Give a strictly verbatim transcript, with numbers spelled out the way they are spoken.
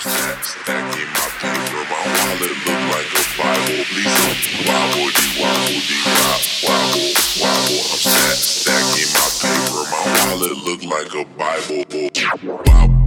stack, stacking my paper. My wallet look like a Bible. Please don't wobble, dee wobble, dee wop, wobble, wobble. I'm stack, stacking my paper. My wallet look like a Bible. Wobble.